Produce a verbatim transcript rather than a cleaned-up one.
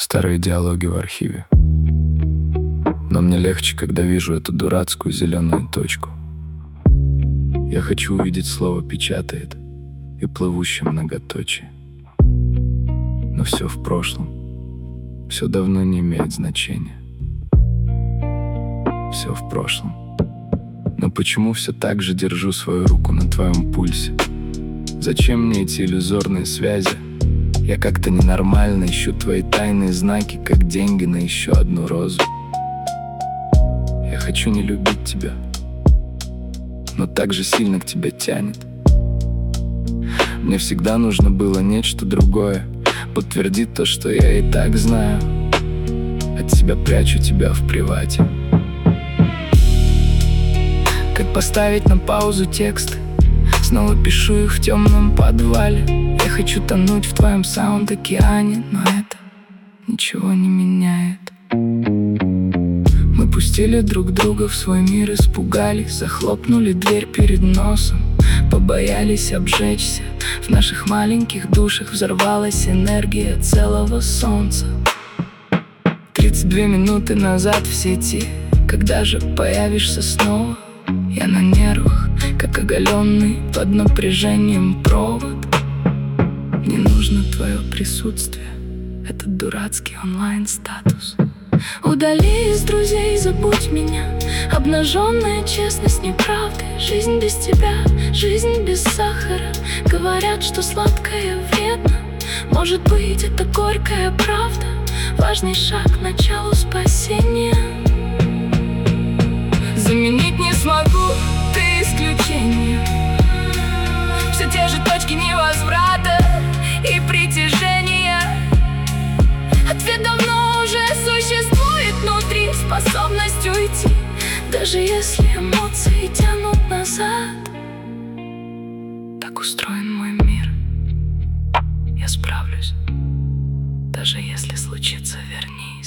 Старые диалоги в архиве. Но мне легче, когда вижу эту дурацкую зеленую точку. Я хочу увидеть слово «печатает» и плывущее многоточие. Но все в прошлом, все давно не имеет значения. Все в прошлом. Но почему все так же держу свою руку на твоем пульсе? Зачем мне эти иллюзорные связи? Я как-то ненормально ищу твои тайные знаки, как деньги на еще одну розу. Я хочу не любить тебя, но так же сильно к тебе тянет. Мне всегда нужно было нечто другое, подтвердить то, что я и так знаю. От тебя прячу тебя в привате. Как поставить на паузу тексты? Снова пишу их в темном подвале. Я хочу тонуть в твоем саунд-океане, но это ничего не меняет. Мы пустили друг друга в свой мир, испугались, захлопнули дверь перед носом, побоялись обжечься. В наших маленьких душах взорвалась энергия целого солнца. Тридцать две минуты назад в сети. Когда же появишься снова? Я на нервах, как оголенный под напряжением провод. Мне нужно твое присутствие, этот дурацкий онлайн-статус. Удали из друзей, забудь меня. Обнаженная честность неправды. Жизнь без тебя, жизнь без сахара. Говорят, что сладкое вредно. Может быть, это горькая правда. Важный шаг к началу спасения. Заменить не смогу, ты исключение. Все те же точки невозврата и притяжения. Ответ давно уже существует внутри. Способность уйти, даже если эмоции тянут назад. Так устроен мой мир. Я справлюсь, даже если случится, верни.